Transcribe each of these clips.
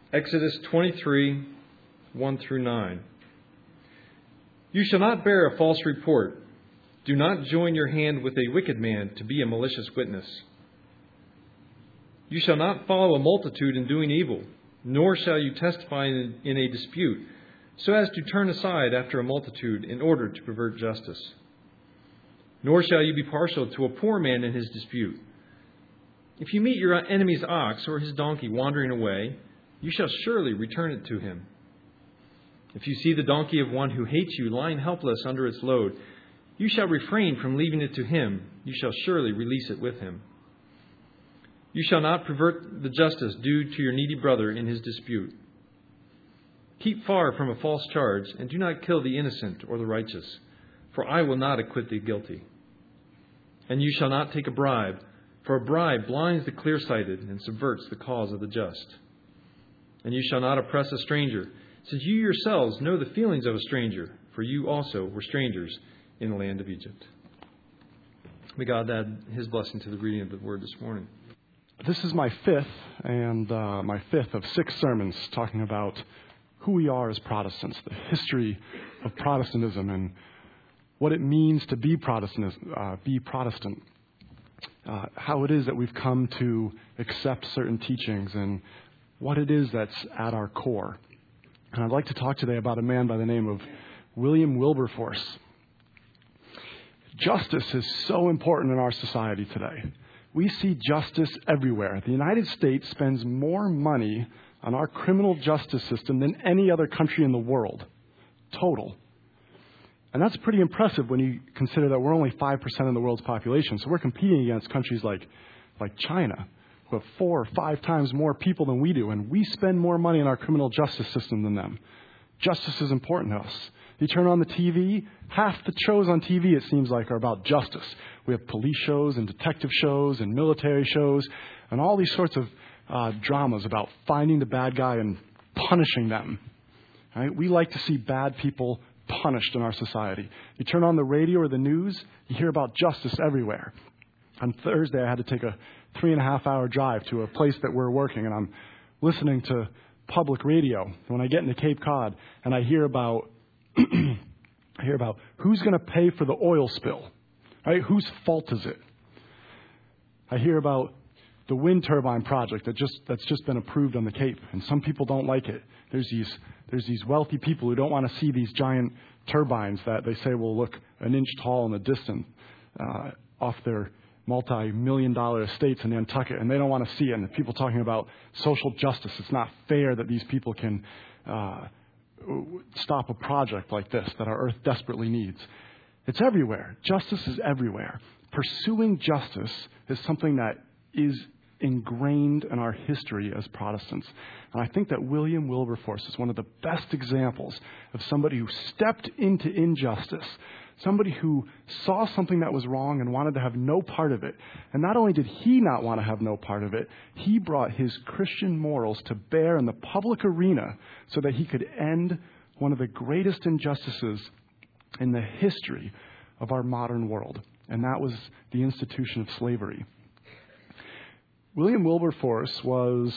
Exodus 23, 1 through 9. You shall not bear a false report. Do not join your hand with a wicked man to be a malicious witness. You shall not follow a multitude in doing evil, nor shall you testify in a dispute, so as to turn aside after a multitude in order to pervert justice. Nor shall you be partial to a poor man in his dispute. If you meet your enemy's ox or his donkey wandering away, you shall surely return it to him. If you see the donkey of one who hates you lying helpless under its load, you shall refrain from leaving it to him. You shall surely release it with him. You shall not pervert the justice due to your needy brother in his dispute. Keep far from a false charge, and do not kill the innocent or the righteous, for I will not acquit the guilty. And you shall not take a bribe, for a bribe blinds the clear-sighted and subverts the cause of the just. And you shall not oppress a stranger, since you yourselves know the feelings of a stranger, for you also were strangers in the land of Egypt. May God add His blessing to the reading of the Word this morning. This is my fifth of 6 sermons talking about who we are as Protestants, the history of Protestantism, and what it means to be Protestant, how it is that we've come to accept certain teachings, and what it is that's at our core. And I'd like to talk today about a man by the name of William Wilberforce. Justice is so important in our society today. We see justice everywhere. The United States spends more money on our criminal justice system than any other country in the world, total. And that's pretty impressive when you consider that we're only 5% of the world's population. So we're competing against countries like China, who have 4 or 5 times more people than we do, and we spend more money on our criminal justice system than them. Justice is important to us. You turn on the TV, half the shows on TV, it seems like, are about justice. We have police shows and detective shows and military shows and all these sorts of dramas about finding the bad guy and punishing them. Right? We like to see bad people punished in our society. You turn on the radio or the news, you hear about justice everywhere. On Thursday, I had to take a 3.5-hour drive to a place that we're working, and I'm listening to public radio. When I get into Cape Cod, and I hear about who's going to pay for the oil spill, right? Whose fault is it? I hear about the wind turbine project that's just been approved on the Cape, and some people don't like it. There's these wealthy people who don't want to see these giant turbines that they say will look an inch tall in the distance off their multi-million-dollar estates in Nantucket, and they don't want to see it. And people talking about social justice. It's not fair that these people can stop a project like this that our earth desperately needs. It's everywhere. Justice is everywhere. Pursuing justice is something that is ingrained in our history as Protestants. And I think that William Wilberforce is one of the best examples of somebody who stepped into injustice, somebody who saw something that was wrong and wanted to have no part of it. And not only did he not want to have no part of it, he brought his Christian morals to bear in the public arena so that he could end one of the greatest injustices in the history of our modern world. And that was the institution of slavery. William Wilberforce was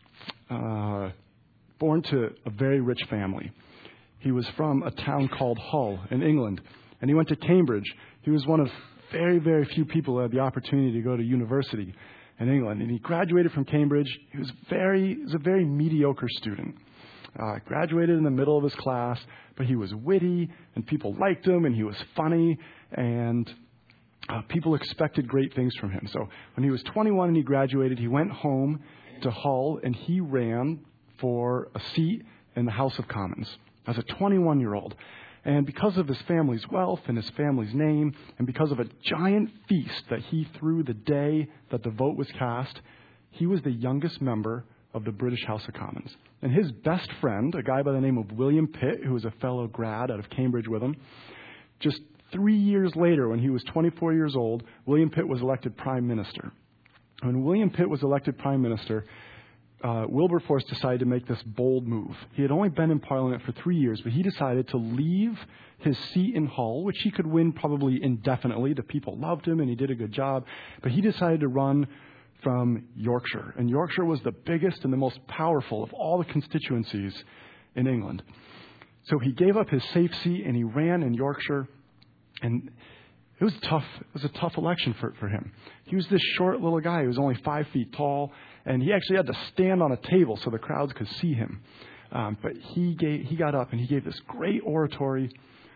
born to a very rich family. He was from a town called Hull in England, and he went to Cambridge. He was one of very, very few people who had the opportunity to go to university in England. And he graduated from Cambridge. He was a very mediocre student. Graduated in the middle of his class, but he was witty, and people liked him, and he was funny, and people expected great things from him. So when he was 21 and he graduated, he went home to Hull, and he ran for a seat in the House of Commons as a 21-year-old. And because of his family's wealth and his family's name, and because of a giant feast that he threw the day that the vote was cast, he was the youngest member of the British House of Commons. And his best friend, a guy by the name of William Pitt, who was a fellow grad out of Cambridge with him, just 3 years later, when he was 24 years old, William Pitt was elected Prime Minister. When William Pitt was elected Prime Minister, Wilberforce decided to make this bold move. He had only been in Parliament for 3 years, but he decided to leave his seat in Hull, which he could win probably indefinitely. The people loved him and he did a good job. But he decided to run from Yorkshire. And Yorkshire was the biggest and the most powerful of all the constituencies in England. So he gave up his safe seat and he ran in Yorkshire. And it was tough. It was a tough election for him. He was this short little guy. He was only 5 feet tall. And he actually had to stand on a table so the crowds could see him. But he got up and he gave this great oratory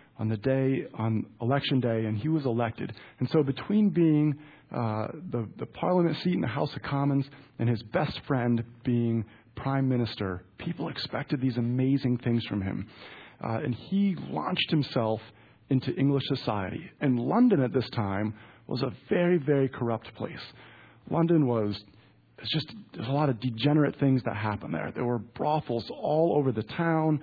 on election day, and he was elected. And so between being the Parliament seat in the House of Commons and his best friend being Prime Minister, people expected these amazing things from him. And he launched himself into English society. And London at this time was a very, very corrupt place. London there's a lot of degenerate things that happened there. There were brothels all over the town.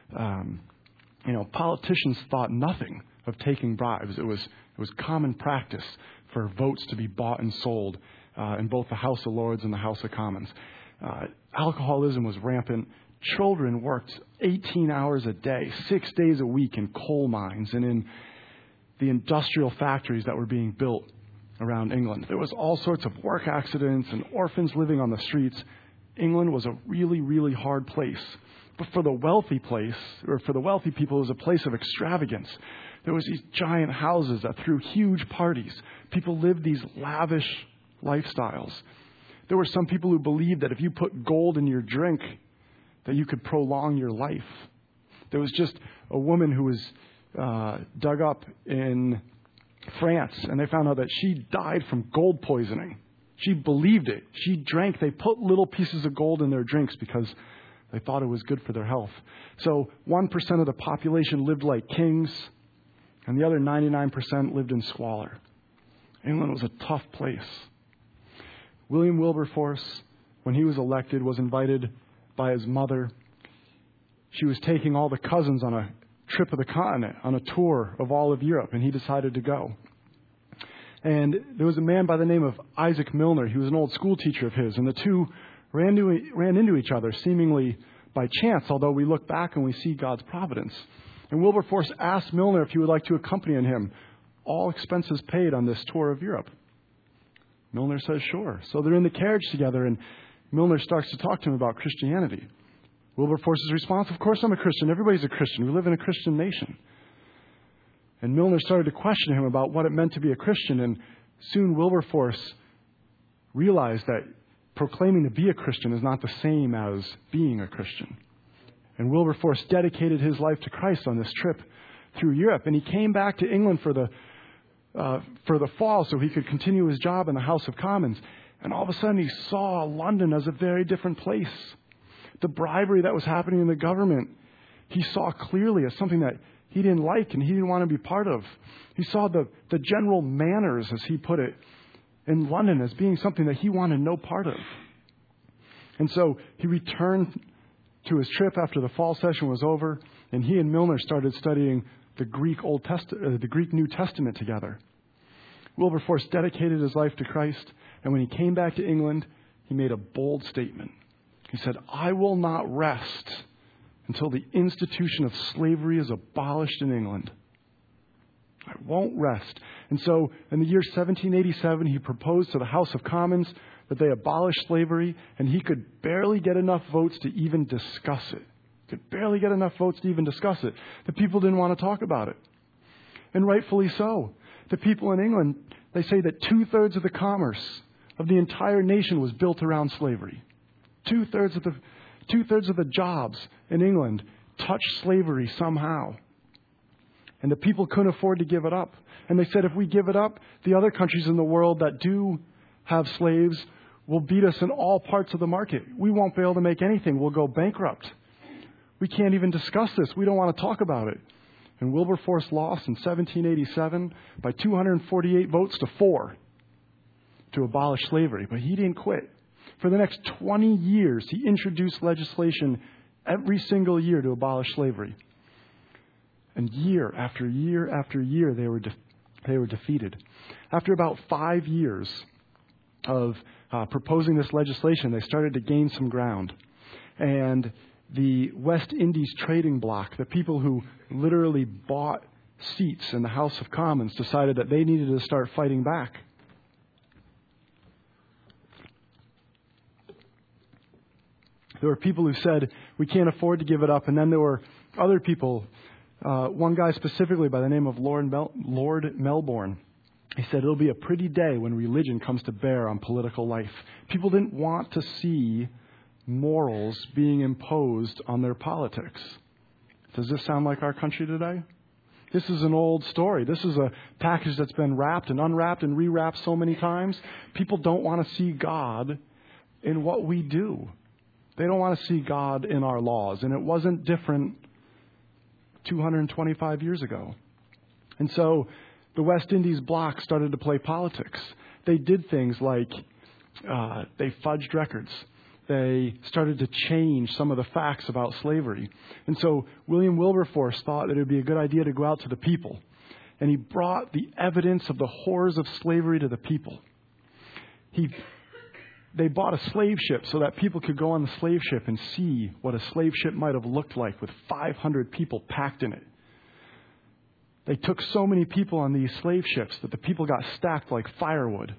Politicians thought nothing of taking bribes. It was common practice for votes to be bought and sold in both the House of Lords and the House of Commons. Alcoholism was rampant. Children worked 18 hours a day, 6 days a week in coal mines and in the industrial factories that were being built around England. There was all sorts of work accidents and orphans living on the streets. England was a really, really hard place. But for the wealthy people, it was a place of extravagance. There was these giant houses that threw huge parties. People lived these lavish lifestyles. There were some people who believed that if you put gold in your drink, that you could prolong your life. There was just a woman who was dug up in France, and they found out that she died from gold poisoning. She believed it. She drank. They put little pieces of gold in their drinks because they thought it was good for their health. So 1% of the population lived like kings, and the other 99% lived in squalor. England was a tough place. William Wilberforce, when he was elected, was invited by his mother. She was taking all the cousins on a trip of the continent, on a tour of all of Europe, and he decided to go. And there was a man by the name of Isaac Milner. He was an old school teacher of his, and the two ran into each other seemingly by chance, although we look back and we see God's providence. And Wilberforce asked Milner if he would like to accompany him, all expenses paid on this tour of Europe. Milner says, sure. So they're in the carriage together, and Milner starts to talk to him about Christianity. Wilberforce's response, of course I'm a Christian. Everybody's a Christian. We live in a Christian nation. And Milner started to question him about what it meant to be a Christian, and soon Wilberforce realized that proclaiming to be a Christian is not the same as being a Christian. And Wilberforce dedicated his life to Christ on this trip through Europe, and he came back to England for the fall so he could continue his job in the House of Commons. And all of a sudden he saw London as a very different place. The bribery that was happening in the government, he saw clearly as something that he didn't like and he didn't want to be part of. He saw the general manners, as he put it, in London as being something that he wanted no part of. And so he returned to his trip after the fall session was over, and he and Milner started studying the Greek New Testament together. Wilberforce dedicated his life to Christ, and when he came back to England, he made a bold statement. He said, I will not rest until the institution of slavery is abolished in England. I won't rest. And so in the year 1787, he proposed to the House of Commons that they abolish slavery, and he could barely get enough votes to even discuss it. The people didn't want to talk about it. And rightfully so. The people in England, they say that 2/3 of the commerce of the entire nation was built around slavery. 2/3 of the jobs in England touched slavery somehow. And the people couldn't afford to give it up. And they said, if we give it up, the other countries in the world that do have slaves will beat us in all parts of the market. We won't be able to make anything. We'll go bankrupt. We can't even discuss this. We don't want to talk about it. And Wilberforce lost in 1787 by 248 votes to 4 to abolish slavery. But he didn't quit. For the next 20 years, he introduced legislation every single year to abolish slavery. And year after year after year, they were defeated. After about 5 years of proposing this legislation, they started to gain some ground. And the West Indies trading bloc, the people who literally bought seats in the House of Commons, decided that they needed to start fighting back. There were people who said, we can't afford to give it up. And then there were other people, one guy specifically by the name of Lord Melbourne. He said, it'll be a pretty day when religion comes to bear on political life. People didn't want to see morals being imposed on their politics. Does this sound like our country today? This is an old story. This is a package that's been wrapped and unwrapped and rewrapped so many times. People don't want to see God in what we do. They don't want to see God in our laws. And it wasn't different 225 years ago. And so the West Indies bloc started to play politics. They did things like they fudged records. They started to change some of the facts about slavery. And so William Wilberforce thought that it would be a good idea to go out to the people. And he brought the evidence of the horrors of slavery to the people. They bought a slave ship so that people could go on the slave ship and see what a slave ship might have looked like with 500 people packed in it. They took so many people on these slave ships that the people got stacked like firewood.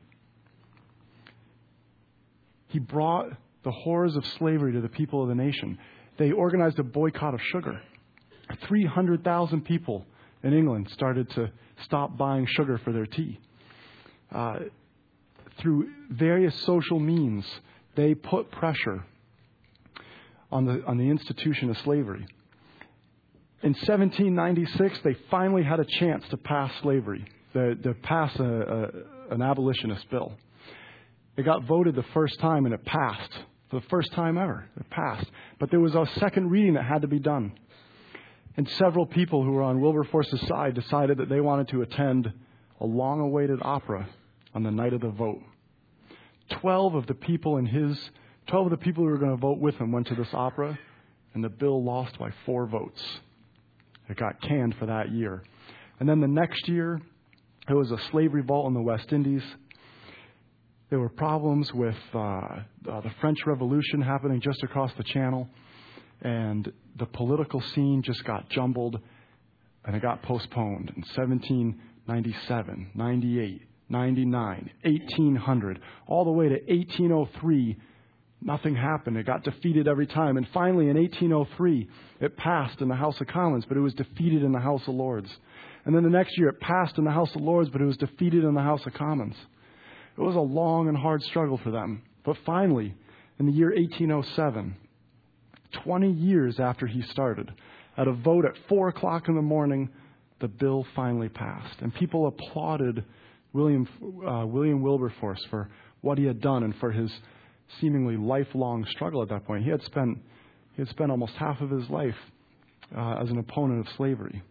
He brought the horrors of slavery to the people of the nation. They organized a boycott of sugar. 300,000 people in England started to stop buying sugar for their tea. Through various social means, they put pressure on the institution of slavery. In 1796, they finally had a chance to pass slavery, to pass an abolitionist bill. It got voted the first time and it passed. For the first time ever, it passed. But there was a second reading that had to be done. And several people who were on Wilberforce's side decided that they wanted to attend a long-awaited opera on the night of the vote. 12 of the people who were going to vote with him went to this opera, and the bill lost by 4 votes. It got canned for that year. And then the next year, there was a slave revolt in the West Indies. There were problems with the French Revolution happening just across the channel. And the political scene just got jumbled, and it got postponed in 1797, 98, 99, 1800, all the way to 1803. Nothing happened. It got defeated every time. And finally, in 1803, it passed in the House of Commons, but it was defeated in the House of Lords. And then the next year, it passed in the House of Lords, but it was defeated in the House of Commons. It was a long and hard struggle for them. But finally, in the year 1807, 20 years after he started, at a vote at 4 o'clock in the morning, the bill finally passed. And people applauded William Wilberforce for what he had done and for his seemingly lifelong struggle at that point. He had spent almost half of his life as an opponent of slavery.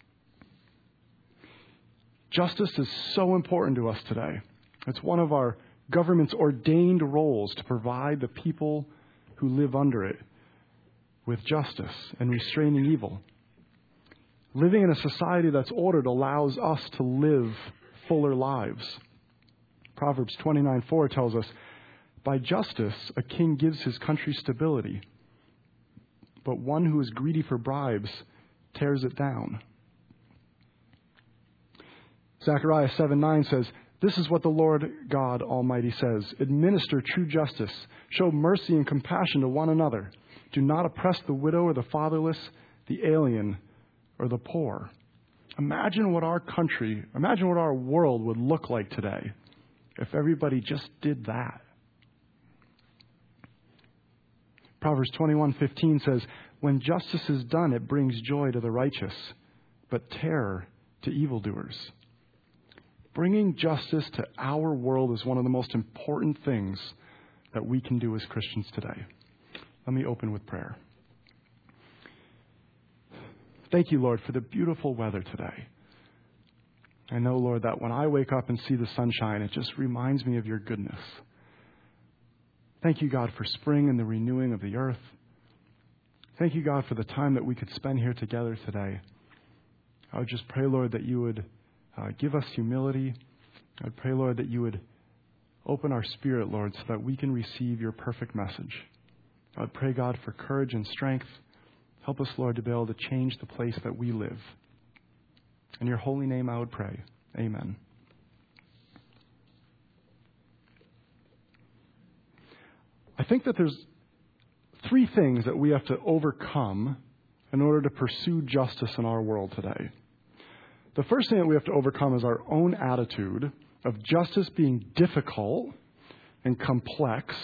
Justice is so important to us today. It's one of our government's ordained roles to provide the people who live under it with justice and restraining evil. Living in a society that's ordered allows us to live fuller lives. Proverbs 29:4 tells us, by justice a king gives his country stability, but one who is greedy for bribes tears it down. Zechariah 7:9 says, this is what the Lord God Almighty says. Administer true justice. Show mercy and compassion to one another. Do not oppress the widow or the fatherless, the alien or the poor. Imagine what our world would look like today if everybody just did that. Proverbs 21:15 says, when justice is done, it brings joy to the righteous, but terror to evildoers. Bringing justice to our world is one of the most important things that we can do as Christians today. Let me open with prayer. Thank you, Lord, for the beautiful weather today. I know, Lord, that when I wake up and see the sunshine, it just reminds me of your goodness. Thank you, God, for spring and the renewing of the earth. Thank you, God, for the time that we could spend here together today. I would just pray, Lord, that you would give us humility. I pray, Lord, that you would open our spirit, Lord, so that we can receive your perfect message. I would pray, God, for courage and strength. Help us, Lord, to be able to change the place that we live. In your holy name I would pray. Amen. I think that there's three things that we have to overcome in order to pursue justice in our world today. The first thing that we have to overcome is our own attitude of justice being difficult and complex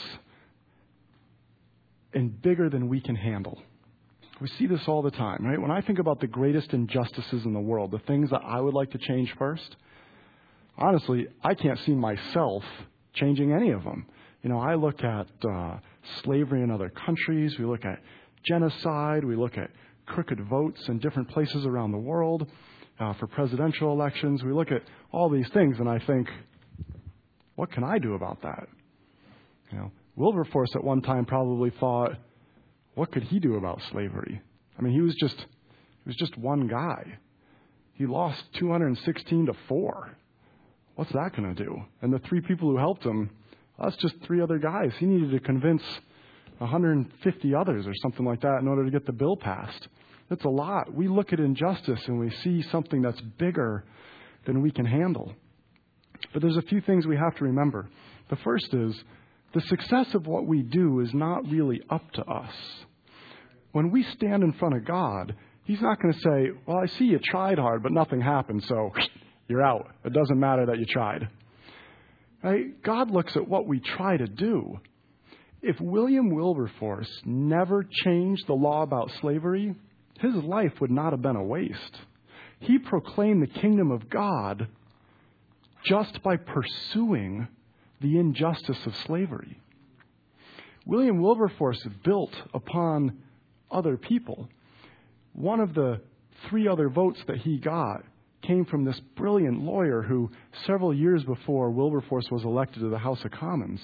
and bigger than we can handle. We see this all the time, right? When I think about the greatest injustices in the world, the things that I would like to change first, honestly, I can't see myself changing any of them. I look at slavery in other countries. We look at genocide. We look at crooked votes in different places around the world for presidential elections. We look at all these things, and I think, what can I do about that? Wilberforce at one time probably thought, what could he do about slavery? I mean, he was just one guy. He lost 216-4. What's that going to do? And the three people who helped him, that's just three other guys. He needed to convince 150 others or something like that in order to get the bill passed. That's a lot. We look at injustice and we see something that's bigger than we can handle. But there's a few things we have to remember. The first is, the success of what we do is not really up to us. When we stand in front of God, He's not going to say, well, I see you tried hard, but nothing happened, so you're out. It doesn't matter that you tried. Right? God looks at what we try to do. If William Wilberforce never changed the law about slavery, his life would not have been a waste. He proclaimed the kingdom of God just by pursuing the injustice of slavery. William Wilberforce built upon other people. One of the three other votes that he got came from this brilliant lawyer who, several years before Wilberforce was elected to the House of Commons,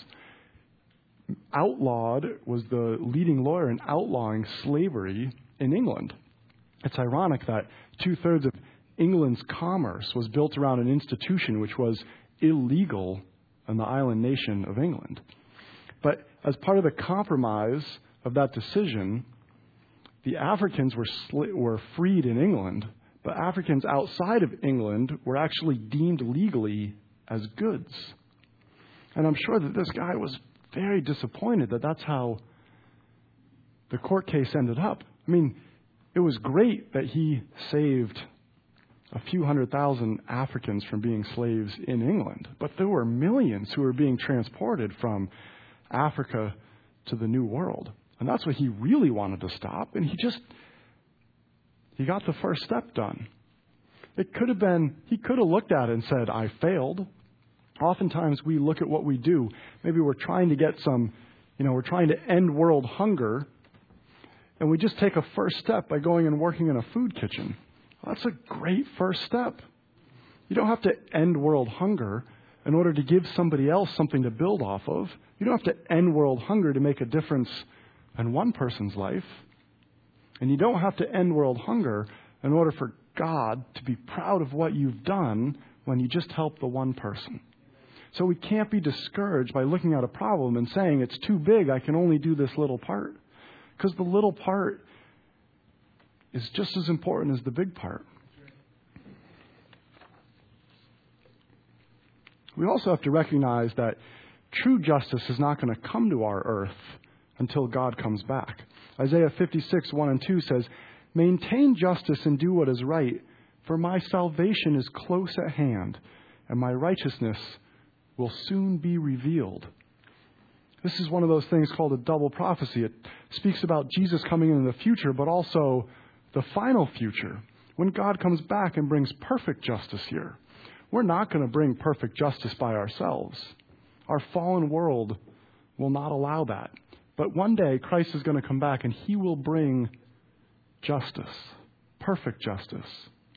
was the leading lawyer in outlawing slavery in England. It's ironic that 2/3 of England's commerce was built around an institution which was illegal in the island nation of England. But as part of the compromise of that decision, the Africans were freed in England, but Africans outside of England were actually deemed legally as goods. And I'm sure that this guy was very disappointed that that's how the court case ended up. I mean, it was great that he saved a few 100,000 Africans from being slaves in England, but there were millions who were being transported from Africa to the New World. And that's what he really wanted to stop, and he got the first step done. He could have looked at it and said, I failed. Oftentimes we look at what we do. Maybe we're trying to get we're trying to end world hunger, and we just take a first step by going and working in a food kitchen. Well, that's a great first step. You don't have to end world hunger in order to give somebody else something to build off of. You don't have to end world hunger to make a difference in one person's life. And you don't have to end world hunger in order for God to be proud of what you've done when you just help the one person. So we can't be discouraged by looking at a problem and saying, it's too big, I can only do this little part. Because the little part is just as important as the big part. We also have to recognize that true justice is not going to come to our earth until God comes back. Isaiah 56:1-2 says, maintain justice and do what is right, for my salvation is close at hand, and my righteousness will soon be revealed. This is one of those things called a double prophecy. It speaks about Jesus coming in the future, but also the final future, when God comes back and brings perfect justice here. We're not going to bring perfect justice by ourselves. Our fallen world will not allow that. But one day, Christ is going to come back and He will bring justice, perfect justice.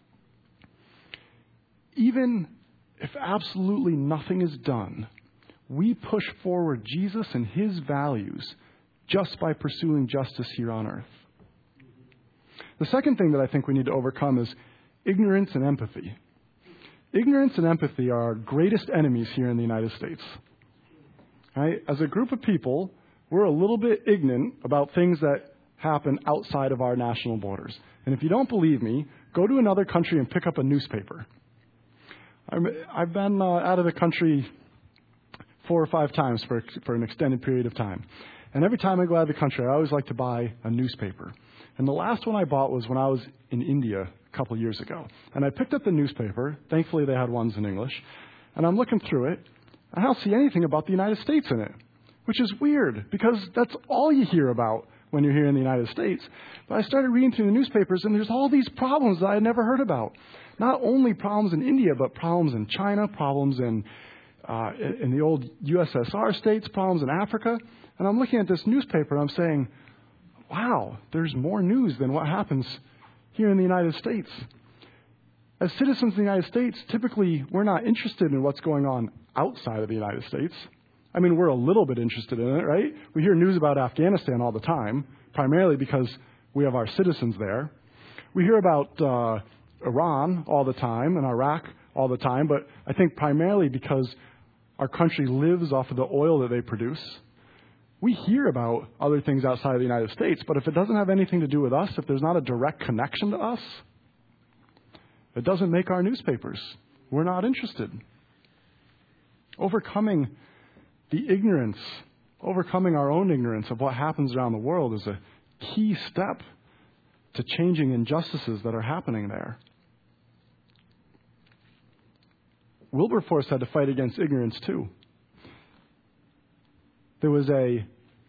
Even if absolutely nothing is done, we push forward Jesus and His values just by pursuing justice here on earth. The second thing that I think we need to overcome is ignorance and empathy. Ignorance and empathy are our greatest enemies here in the United States. Right? As a group of people, we're a little bit ignorant about things that happen outside of our national borders. And if you don't believe me, go to another country and pick up a newspaper. I've been out of the country 4 or 5 times for an extended period of time. And every time I go out of the country, I always like to buy a newspaper. And the last one I bought was when I was in India a couple of years ago. And I picked up the newspaper. Thankfully, they had ones in English. And I'm looking through it, and I don't see anything about the United States in it, which is weird because that's all you hear about when you're here in the United States. But I started reading through the newspapers, and there's all these problems that I had never heard about. Not only problems in India, but problems in China, problems in the old USSR states, problems in Africa. And I'm looking at this newspaper, and I'm saying, wow, there's more news than what happens here in the United States. As citizens of the United States, typically we're not interested in what's going on outside of the United States. I mean, we're a little bit interested in it, right? We hear news about Afghanistan all the time, primarily because we have our citizens there. We hear about Iran all the time and Iraq all the time, but I think primarily because our country lives off of the oil that they produce. We hear about other things outside of the United States, but if it doesn't have anything to do with us, if there's not a direct connection to us, it doesn't make our newspapers. We're not interested. Overcoming the ignorance, overcoming our own ignorance of what happens around the world is a key step to changing injustices that are happening there. Wilberforce had to fight against ignorance too. There was a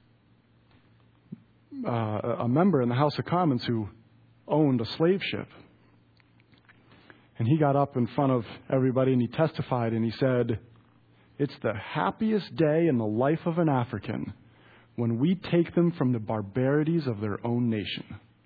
member in the House of Commons who owned a slave ship. And he got up in front of everybody and he testified and he said, "It's the happiest day in the life of an African when we take them from the barbarities of their own nation."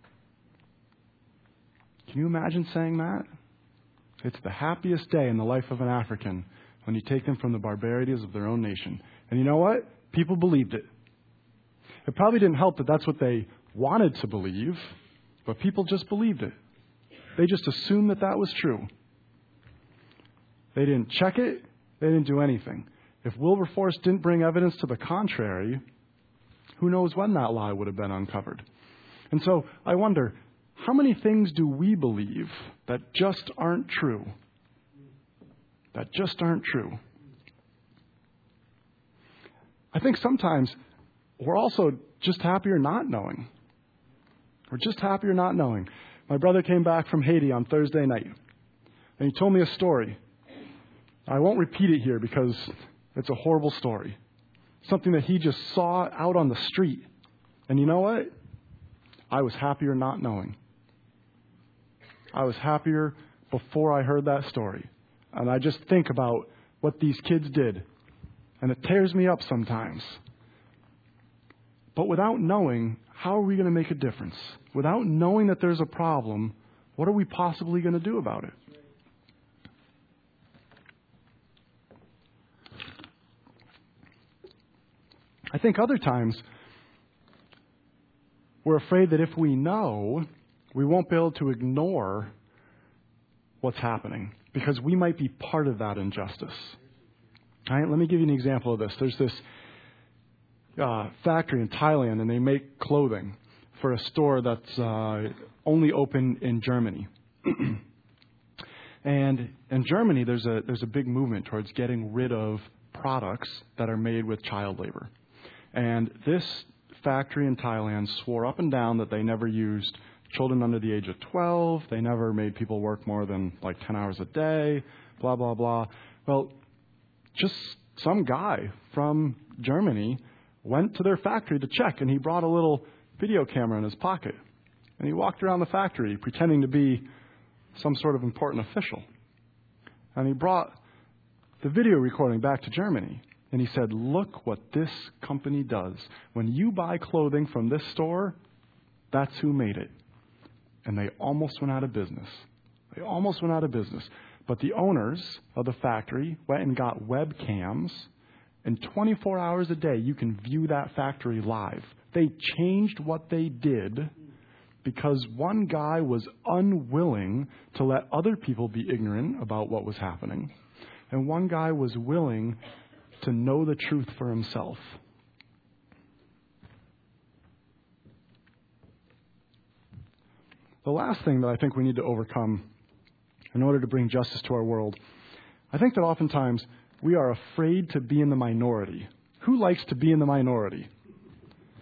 Can you imagine saying that? It's the happiest day in the life of an African when you take them from the barbarities of their own nation. And you know what? People believed it. It probably didn't help that that's what they wanted to believe, but people just believed it. They just assumed that that was true. They didn't check it. They didn't do anything. If Wilberforce didn't bring evidence to the contrary, who knows when that lie would have been uncovered. And so I wonder, how many things do we believe that just aren't true? That just aren't true. I think sometimes we're also just happier not knowing. We're just happier not knowing. My brother came back from Haiti on Thursday night, and he told me a story. I won't repeat it here because it's a horrible story. Something that he just saw out on the street. And you know what? I was happier not knowing. I was happier before I heard that story. And I just think about what these kids did. And it tears me up sometimes. But without knowing, how are we going to make a difference? Without knowing that there's a problem, what are we possibly going to do about it? I think other times we're afraid that if we know, we won't be able to ignore what's happening because we might be part of that injustice. All right, let me give you an example of this. There's this factory in Thailand, and they make clothing for a store that's only open in Germany. And in Germany, there's a big movement towards getting rid of products that are made with child labor. And this factory in Thailand swore up and down that they never used children under the age of 12. They never made people work more than like 10 hours a day, blah, blah, blah. Well, just some guy from Germany went to their factory to check, and he brought a little video camera in his pocket. And he walked around the factory pretending to be some sort of important official. And he brought the video recording back to Germany. And he said, "Look what this company does. When you buy clothing from this store, that's who made it." And they almost went out of business. They almost went out of business. But the owners of the factory went and got webcams. And 24 hours a day, you can view that factory live. They changed what they did because one guy was unwilling to let other people be ignorant about what was happening. And one guy was willing to know the truth for himself. The last thing that I think we need to overcome in order to bring justice to our world, I think that oftentimes we are afraid to be in the minority. Who likes to be in the minority?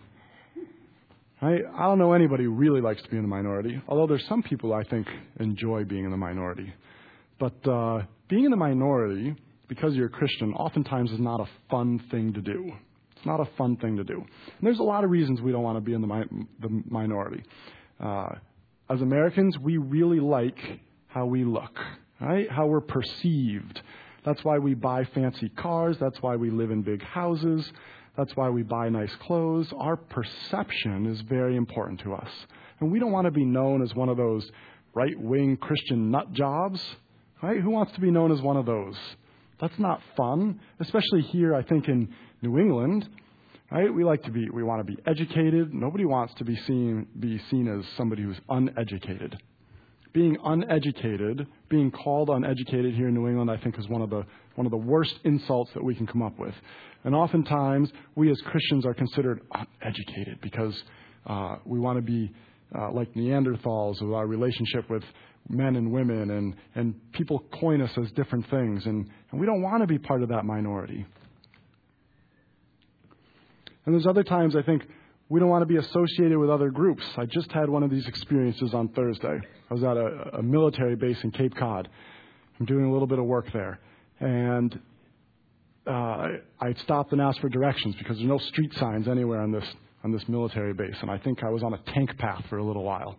I don't know anybody who really likes to be in the minority, although there's some people I think enjoy being in the minority. But being in the minority, because you're a Christian, oftentimes is not a fun thing to do. It's not a fun thing to do. And there's a lot of reasons we don't want to be in the minority. As Americans, we really like how we look, right? How we're perceived. That's why we buy fancy cars. That's why we live in big houses. That's why we buy nice clothes. Our perception is very important to us. And we don't want to be known as one of those right-wing Christian nut jobs, right? Who wants to be known as one of those? That's not fun, especially here, I think, in New England, right? We want to be educated. Nobody wants to be seen as somebody who's uneducated. Being uneducated, being called uneducated here in New England, I think is one of the worst insults that we can come up with. And oftentimes, we as Christians are considered uneducated because we want to be like Neanderthals with our relationship with men and women, and people coin us as different things, and we don't want to be part of that minority. And there's other times I think we don't want to be associated with other groups. I just had one of these experiences on Thursday. I was at a military base in Cape Cod. I'm doing a little bit of work there. And I stopped and asked for directions because there's no street signs anywhere on this military base. And I think I was on a tank path for a little while.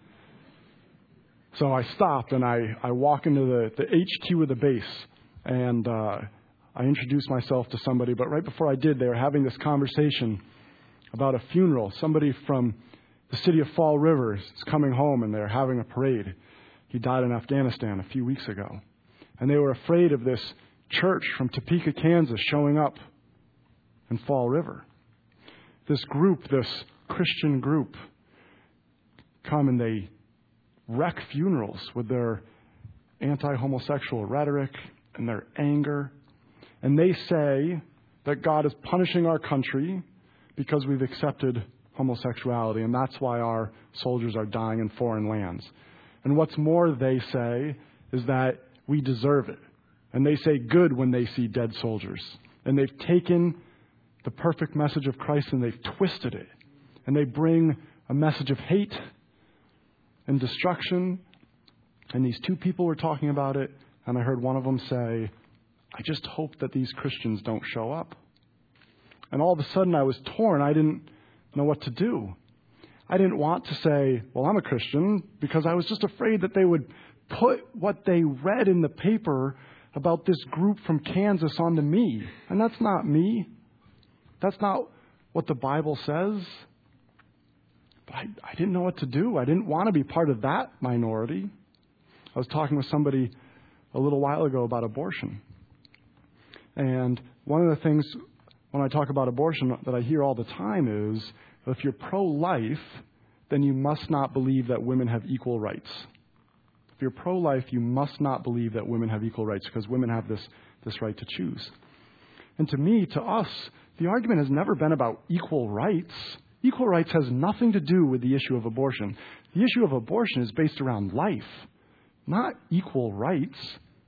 So I stopped and I walk into the HQ of the base. And I introduced myself to somebody. But right before I did, they were having this conversation about a funeral. Somebody from the city of Fall River is coming home and they're having a parade. He died in Afghanistan a few weeks ago. And they were afraid of this church from Topeka, Kansas showing up in Fall River. This group, this Christian group, come and they wreck funerals with their anti-homosexual rhetoric and their anger. And they say that God is punishing our country because we've accepted homosexuality, and that's why our soldiers are dying in foreign lands. And what's more, they say, is that we deserve it. And they say good when they see dead soldiers. And they've taken the perfect message of Christ and they've twisted it. And they bring a message of hate and destruction. And these two people were talking about it, and I heard one of them say, I just hope that these Christians don't show up. And all of a sudden I was torn. I didn't know what to do. I didn't want to say, well, I'm a Christian, because I was just afraid that they would put what they read in the paper about this group from Kansas onto me. And that's not me. That's not what the Bible says. But I didn't know what to do. I didn't want to be part of that minority. I was talking with somebody a little while ago about abortion. And one of the things when I talk about abortion that I hear all the time is, if you're pro-life, then you must not believe that women have equal rights. If you're pro-life, you must not believe that women have equal rights, because women have this right to choose. And to me, to us, the argument has never been about equal rights. Equal rights has nothing to do with the issue of abortion. The issue of abortion is based around life, not equal rights.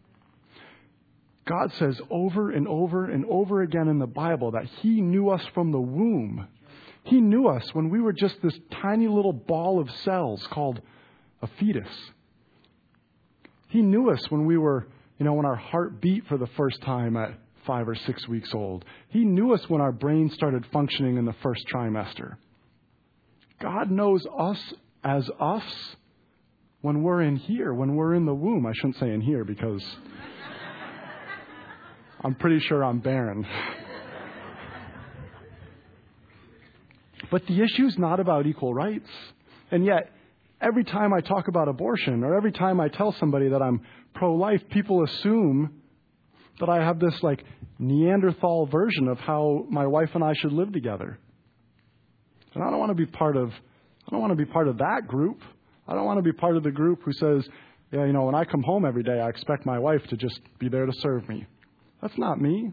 God says over and over and over again in the Bible that He knew us from the womb. He knew us when we were just this tiny little ball of cells called a fetus. He knew us when we were, when our heart beat for the first time at 5 or 6 weeks old. He knew us when our brain started functioning in the first trimester. God knows us as us when we're in here, when we're in the womb. I shouldn't say in here because I'm pretty sure I'm barren. But the issue's not about equal rights. And yet, every time I talk about abortion, or every time I tell somebody that I'm pro-life, people assume that I have this Neanderthal version of how my wife and I should live together. And I don't want to be part of that group. I don't want to be part of the group who says, when I come home every day, I expect my wife to just be there to serve me. That's not me.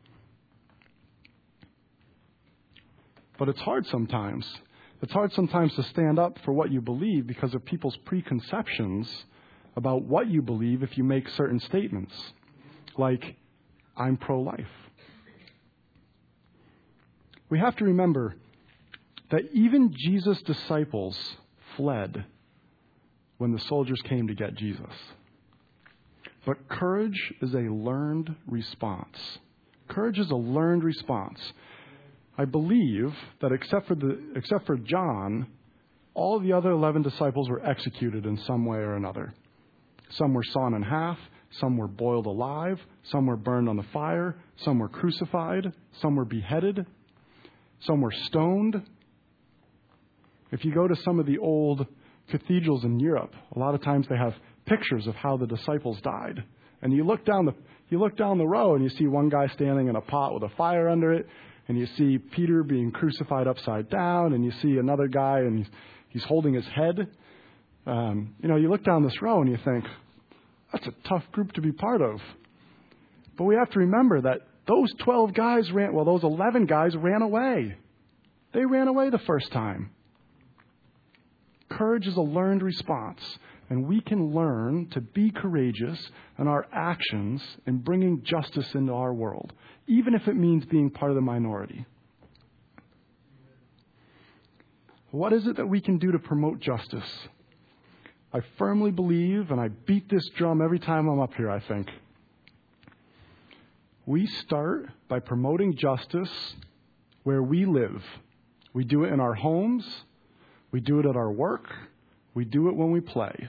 But it's hard sometimes. It's hard sometimes to stand up for what you believe because of people's preconceptions about what you believe if you make certain statements. Like, I'm pro-life. We have to remember that even Jesus' disciples fled when the soldiers came to get Jesus. But courage is a learned response. Courage is a learned response. I believe that except for John, all the other 11 disciples were executed in some way or another. Some were sawn in half, some were boiled alive, some were burned on the fire, some were crucified, some were beheaded, some were stoned. If you go to some of the old cathedrals in Europe, a lot of times they have pictures of how the disciples died. And you look down the row and you see one guy standing in a pot with a fire under it, and you see Peter being crucified upside down, and you see another guy and he's holding his head. You look down this row and you think, that's a tough group to be part of. But we have to remember that those 11 guys ran away. They ran away the first time. Courage is a learned response, and we can learn to be courageous in our actions in bringing justice into our world, even if it means being part of the minority. What is it that we can do to promote justice? I firmly believe, and I beat this drum every time I'm up here, I think, we start by promoting justice where we live. We do it in our homes. We do it at our work. We do it when we play.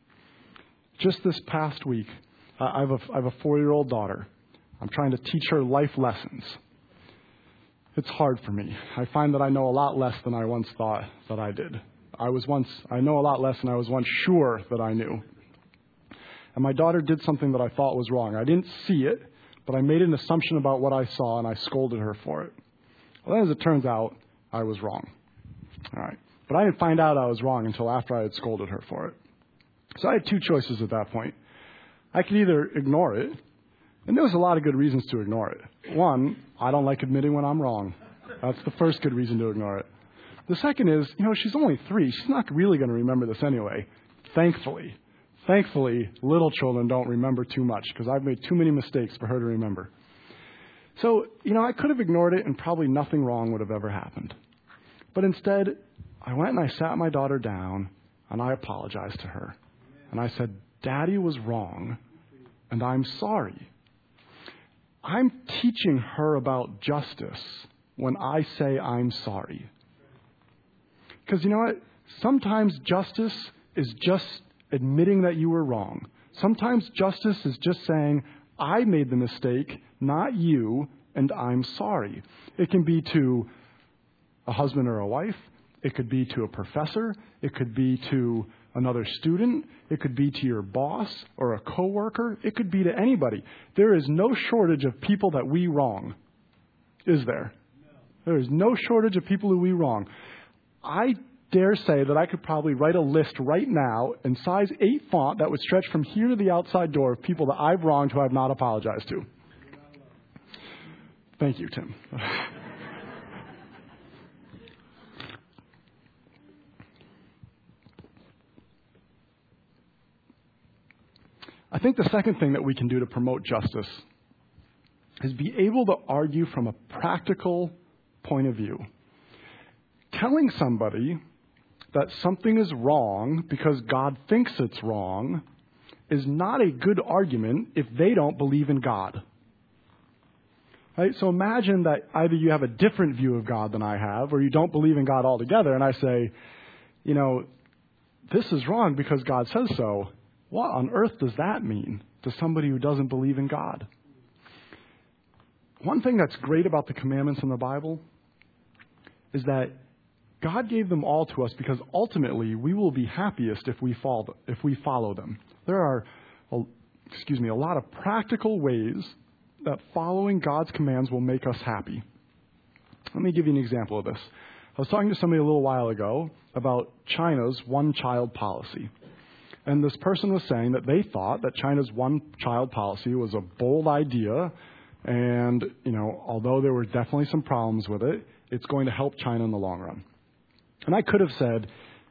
Just this past week, I have a 4-year-old daughter. I'm trying to teach her life lessons. It's hard for me. I find that I know a lot less than I once thought that I did. I know a lot less than I was once sure that I knew. And my daughter did something that I thought was wrong. I didn't see it, but I made an assumption about what I saw, and I scolded her for it. Well, then, as it turns out, I was wrong. All right. But I didn't find out I was wrong until after I had scolded her for it. So I had two choices at that point. I could either ignore it, and there was a lot of good reasons to ignore it. One, I don't like admitting when I'm wrong. That's the first good reason to ignore it. The second is, she's only 3. She's not really going to remember this anyway. Thankfully, little children don't remember too much because I've made too many mistakes for her to remember. So, I could have ignored it and probably nothing wrong would have ever happened. But instead, I went and I sat my daughter down and I apologized to her. And I said, Daddy was wrong and I'm sorry. I'm teaching her about justice when I say I'm sorry. Because you know what? Sometimes justice is just admitting that you were wrong. Sometimes justice is just saying, I made the mistake, not you, and I'm sorry. It can be to a husband or a wife. It could be to a professor. It could be to another student. It could be to your boss or a coworker. It could be to anybody. There is no shortage of people that we wrong, is there? No. There is no shortage of people who we wrong. I dare say that I could probably write a list right now in size 8 font that would stretch from here to the outside door of people that I've wronged who I've not apologized to. Thank you, Tim. I think the second thing that we can do to promote justice is be able to argue from a practical point of view. Telling somebody that something is wrong because God thinks it's wrong is not a good argument if they don't believe in God. Right? So imagine that either you have a different view of God than I have, or you don't believe in God altogether, and I say, this is wrong because God says so. What on earth does that mean to somebody who doesn't believe in God? One thing that's great about the commandments in the Bible is that God gave them all to us because ultimately we will be happiest if we follow them. There are, a lot of practical ways that following God's commands will make us happy. Let me give you an example of this. I was talking to somebody a little while ago about China's one-child policy. And this person was saying that they thought that China's one-child policy was a bold idea. And, although there were definitely some problems with it, it's going to help China in the long run. And I could have said,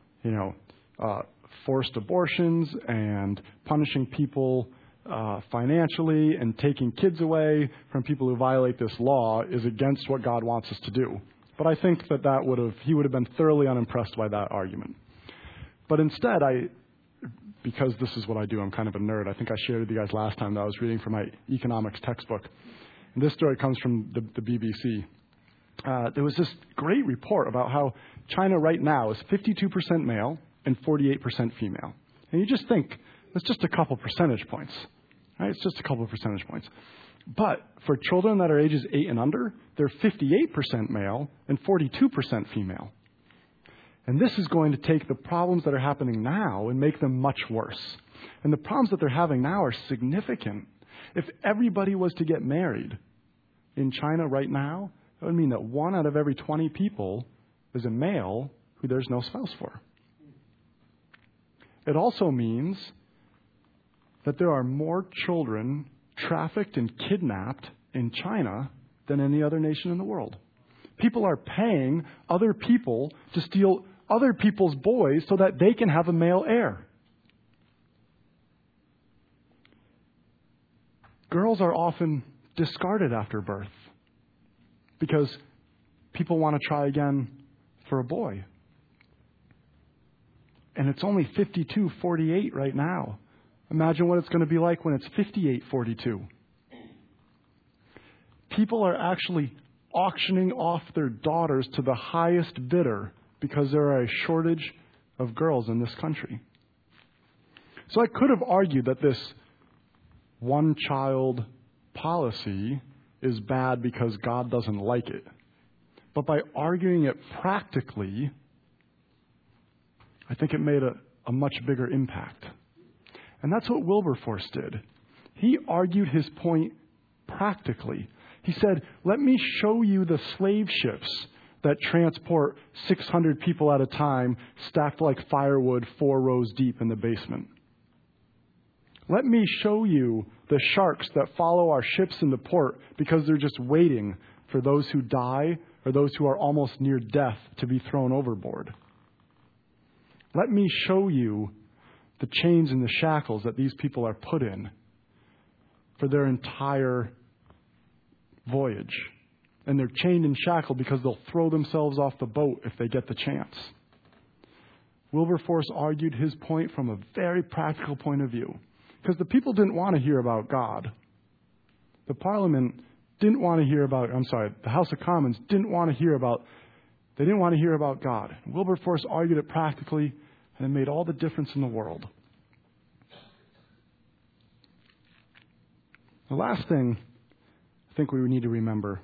forced abortions and punishing people financially and taking kids away from people who violate this law is against what God wants us to do. But I think he would have been thoroughly unimpressed by that argument. But instead, because this is what I do, I'm kind of a nerd. I think I shared with you guys last time that I was reading from my economics textbook. And this story comes from the BBC. There was this great report about how China right now is 52% male and 48% female. And you just think, it's just a couple percentage points. Right? It's just a couple of percentage points. But for children that are ages 8 and under, they're 58% male and 42% female. And this is going to take the problems that are happening now and make them much worse. And the problems that they're having now are significant. If everybody was to get married in China right now, that would mean that 1 out of every 20 people is a male who there's no spouse for. It also means that there are more children trafficked and kidnapped in China than any other nation in the world. People are paying other people to steal other people's boys so that they can have a male heir. Girls are often discarded after birth because people want to try again for a boy. And it's only 52-48 right now. Imagine what it's going to be like when it's 58-42. People are actually auctioning off their daughters to the highest bidder because there are a shortage of girls in this country. So I could have argued that this one-child policy is bad because God doesn't like it. But by arguing it practically, I think it made a much bigger impact. And that's what Wilberforce did. He argued his point practically. He said, let me show you the slave ships that transport 600 people at a time, stacked like firewood 4 rows deep in the basement. Let me show you the sharks that follow our ships in the port because they're just waiting for those who die or those who are almost near death to be thrown overboard. Let me show you the chains and the shackles that these people are put in for their entire voyage. And they're chained and shackled because they'll throw themselves off the boat if they get the chance. Wilberforce argued his point from a very practical point of view. Because the people didn't want to hear about God. The Parliament didn't want to hear about, the House of Commons didn't want to hear about God. Wilberforce argued it practically, and it made all the difference in the world. The last thing I think we need to remember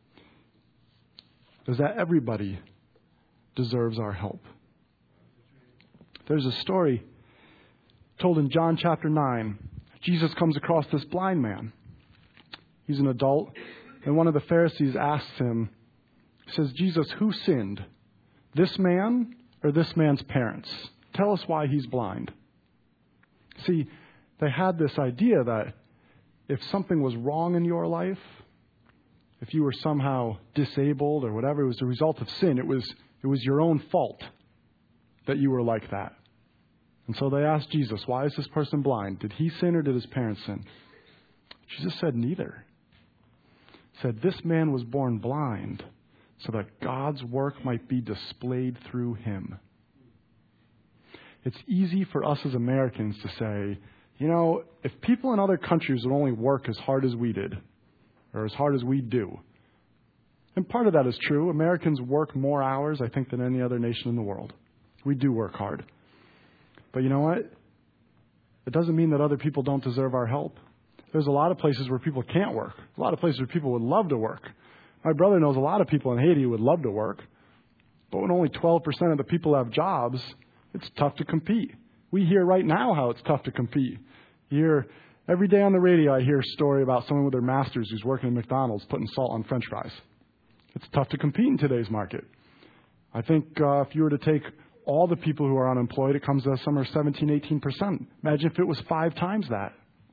is that everybody deserves our help. There's a story told in John chapter 9. Jesus comes across this blind man. He's an adult, and one of the Pharisees asks him, says, Jesus, who sinned? This man or this man's parents? Tell us why he's blind. See, they had this idea that if something was wrong in your life, if you were somehow disabled or whatever, it was the result of sin. It was your own fault that you were like that. And so they asked Jesus, why is this person blind? Did he sin or did his parents sin? Jesus said neither. He said this man was born blind so that God's work might be displayed through him. It's easy for us as Americans to say, if people in other countries would only work as hard as we did, or as hard as we do. And part of that is true. Americans work more hours, I think, than any other nation in the world. We do work hard. But you know what? It doesn't mean that other people don't deserve our help. There's a lot of places where people can't work. A lot of places where people would love to work. My brother knows a lot of people in Haiti who would love to work. But when only 12% of the people have jobs, it's tough to compete. We hear right now how it's tough to compete. Every day on the radio, I hear a story about someone with their master's who's working at McDonald's putting salt on French fries. It's tough to compete in today's market. I think if you were to take all the people who are unemployed, it comes to somewhere 17, 18%. Imagine if it was 5 times that.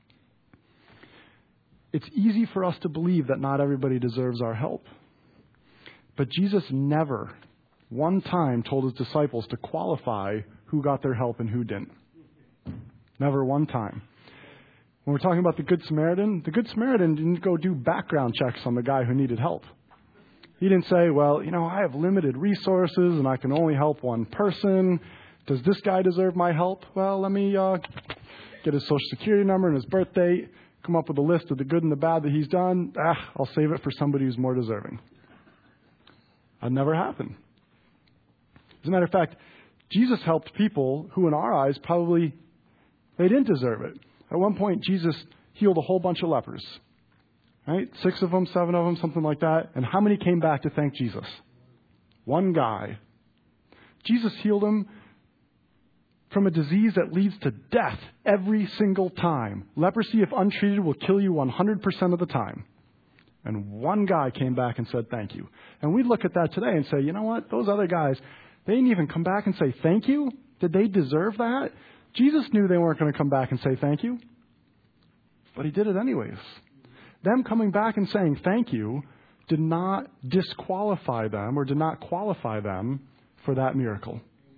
It's easy for us to believe that not everybody deserves our help. But Jesus never one time told his disciples to qualify who got their help and who didn't. Never one time. When we're talking about the Good Samaritan didn't go do background checks on the guy who needed help. He didn't say, well, I have limited resources and I can only help one person. Does this guy deserve my help? Well, let me get his social security number and his birth date, come up with a list of the good and the bad that he's done. I'll save it for somebody who's more deserving. That never happened. As a matter of fact, Jesus helped people who in our eyes probably, they didn't deserve it. At one point, Jesus healed a whole bunch of lepers. Right? 6 of them, 7 of them, something like that. And how many came back to thank Jesus? One guy. Jesus healed him from a disease that leads to death every single time. Leprosy, if untreated, will kill you 100% of the time. And one guy came back and said thank you. And we look at that today and say, you know what? Those other guys, they didn't even come back and say thank you? Did they deserve that? Jesus knew they weren't going to come back and say thank you. But he did it anyways. Them coming back and saying thank you did not disqualify them or did not qualify them for that miracle.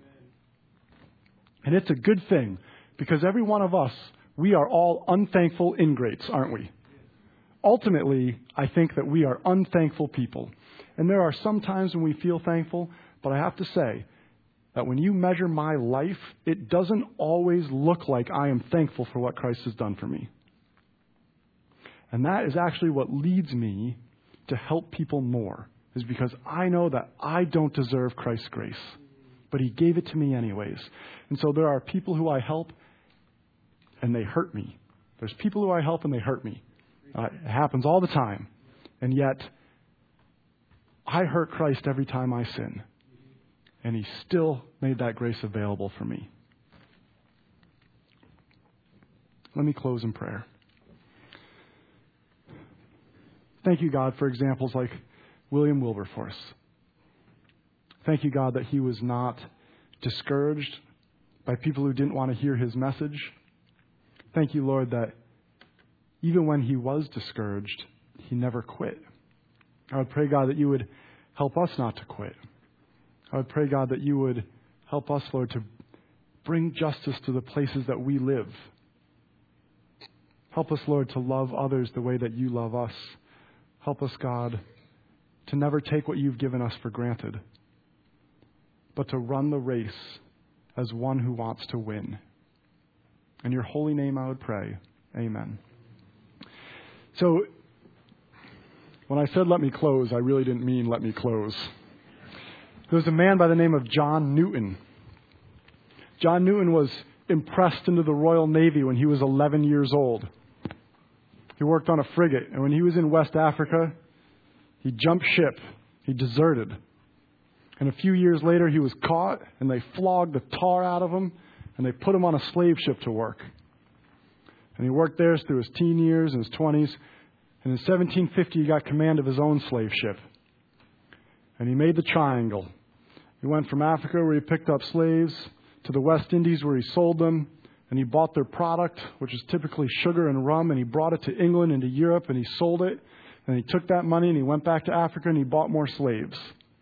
And it's a good thing because every one of us, we are all unthankful ingrates, aren't we? Ultimately, I think that we are unthankful people. And there are some times when we feel thankful, but I have to say that when you measure my life, it doesn't always look like I am thankful for what Christ has done for me. And that is actually what leads me to help people more, is because I know that I don't deserve Christ's grace, but he gave it to me anyways. And so there are people who I help and they hurt me. There's people who I help and they hurt me. It happens all the time. And yet, I hurt Christ every time I sin. And he still made that grace available for me. Let me close in prayer. Thank you, God, for examples like William Wilberforce. Thank you, God, that he was not discouraged by people who didn't want to hear his message. Thank you, Lord, that even when he was discouraged, he never quit. I would pray, God, that you would help us not to quit. I would pray, God, that you would help us, Lord, to bring justice to the places that we live. Help us, Lord, to love others the way that you love us. Help us, God, to never take what you've given us for granted, but to run the race as one who wants to win. In your holy name I would pray. Amen. So, when I said let me close, I really didn't mean let me close. There was a man by the name of John Newton. John Newton was impressed into the Royal Navy when he was 11 years old. He worked on a frigate, and when he was in West Africa, he jumped ship. He deserted. And a few years later, he was caught, and they flogged the tar out of him, and they put him on a slave ship to work. And he worked there through his teen years and his 20s. And in 1750, he got command of his own slave ship. And he made the triangle. He went from Africa, where he picked up slaves, to the West Indies, where he sold them. And he bought their product, which is typically sugar and rum, and he brought it to England and to Europe, and he sold it. And he took that money, and he went back to Africa, and he bought more slaves.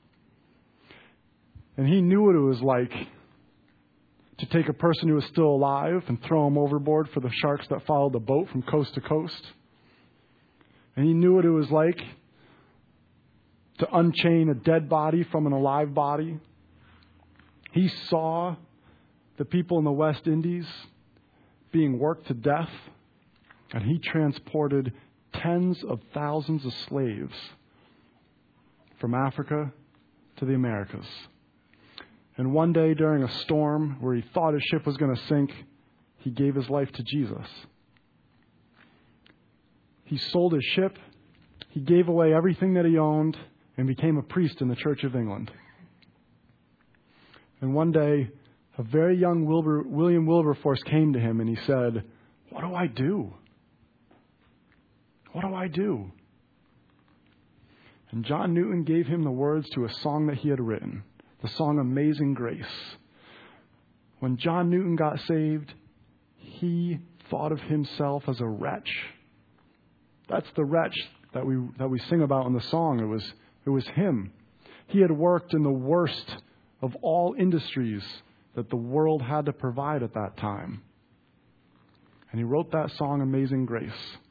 And he knew what it was like to take a person who was still alive and throw him overboard for the sharks that followed the boat from coast to coast. And he knew what it was like to unchain a dead body from an alive body. He saw the people in the West Indies being worked to death, and he transported tens of thousands of slaves from Africa to the Americas. And one day during a storm where he thought his ship was going to sink, he gave his life to Jesus. He sold his ship, he gave away everything that he owned, and became a priest in the Church of England. And one day, a very young William Wilberforce came to him and he said, "What do I do? What do I do?" And John Newton gave him the words to a song that he had written, the song Amazing Grace. When John Newton got saved, he thought of himself as a wretch. That's the wretch that we sing about in the song. It was him. He had worked in the worst of all industries that the world had to provide at that time. And he wrote that song, Amazing Grace.